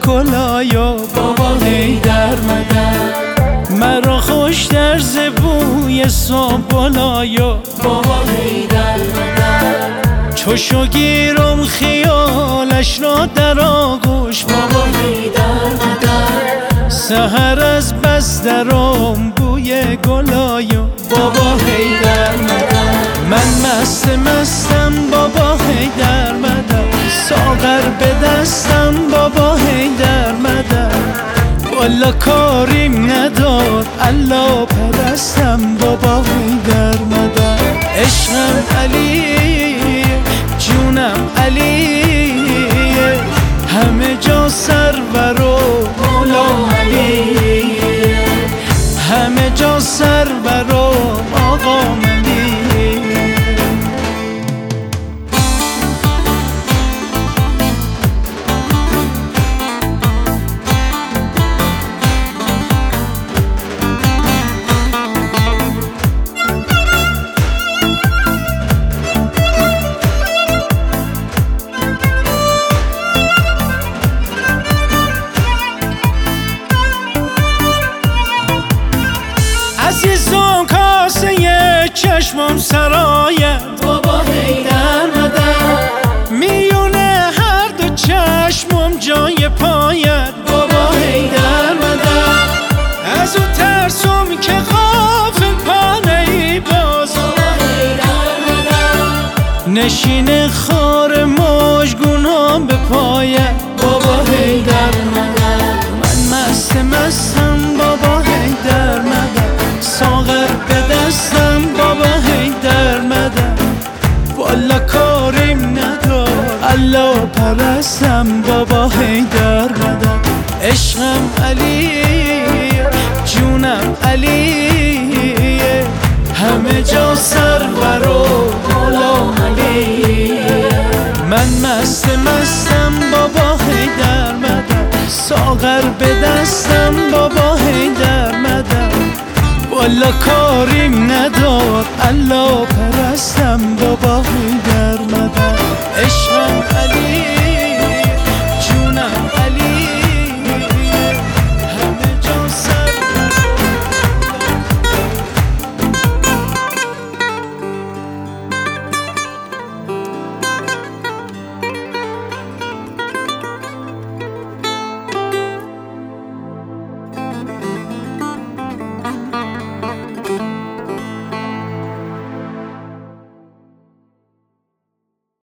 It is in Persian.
کلایا بابا حیدر مدد. مرا خوش در بوی سنبلایا بابا حیدر مدد. چو گیرم خیالش را در آغوش بابا حیدر مدد. سحر از بس درم بوی گلایا بابا حیدر مدد. من مستم بابا حیدر مدد. ساغر به دستم بابا حیدر مدد. والا کاریم ندار الله پرستم بابا حیدر مدد. عشقم علی جونم علی همه جا سرور و مولا علی. همه جا سرور و آقا علی. عزیزم کاسه چشمم سرایت بابا حیدر مدد. میونه هر دو چشمم جای پایت بابا حیدر مدد. از او ترسم که غافل پا نی باز بابا حیدر مدد. نشین خار مژگونم به پایت بابا حیدر مدد. من مستم بابا حیدر مدد. ساغر به دستم بابا حیدر مدد. والا کاریم ندار الله پرستم بابا حیدر مدد. عشقم علی جونم علی همه جا سرور و مولا علی. من مستم بابا حیدر مدد. ساغر به دستم بابا حیدر مدد. والا کاریم ندار الله